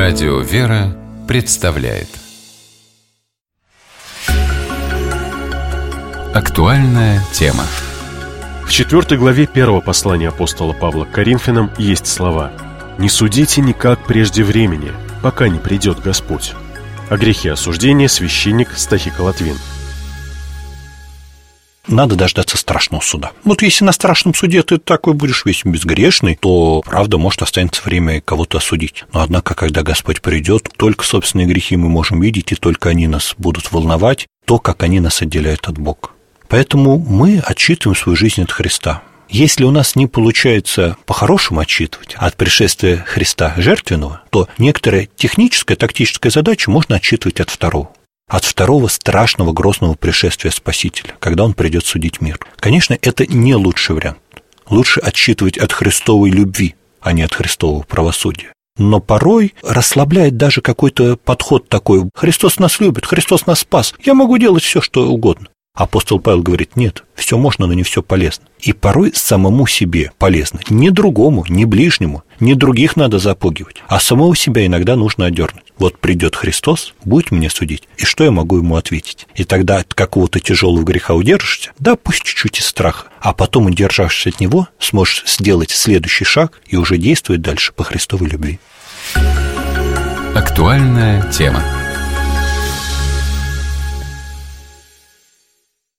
Радио «Вера» представляет актуальная тема. В 4 главе 1 послания апостола Павла к Коринфянам есть слова: «Не судите никак прежде времени, пока не придет Господь». О грехе осуждения священник Стахика Латвин. Надо дождаться страшного суда. Вот если на страшном суде ты такой будешь весь безгрешный, то, правда, может останется время кого-то осудить. Но, однако, когда Господь придет, только собственные грехи мы можем видеть, и только они нас будут волновать, то, как они нас отделяют от Бога. Поэтому мы отчитываем свою жизнь от Христа. Если у нас не получается по-хорошему отчитывать от пришествия Христа жертвенного, то некоторая техническая, тактическая задача можно отчитывать от второго страшного, грозного пришествия Спасителя, когда Он придет судить мир. Конечно, это не лучший вариант. Лучше отсчитывать от Христовой любви, а не от Христового правосудия. Но порой расслабляет даже какой-то подход такой: Христос нас любит, Христос нас спас, я могу делать все, что угодно. Апостол Павел говорит: нет, все можно, но не все полезно. И порой самому себе полезно. Не другому, не ближнему, не других надо запугивать, а самого себя иногда нужно одернуть. Вот придет Христос, будет меня судить, и что я могу ему ответить? И тогда от какого-то тяжелого греха удержишься, да пусть чуть-чуть из страха, а потом, удержавшись от него, сможешь сделать следующий шаг и уже действовать дальше по Христовой любви. Актуальная тема.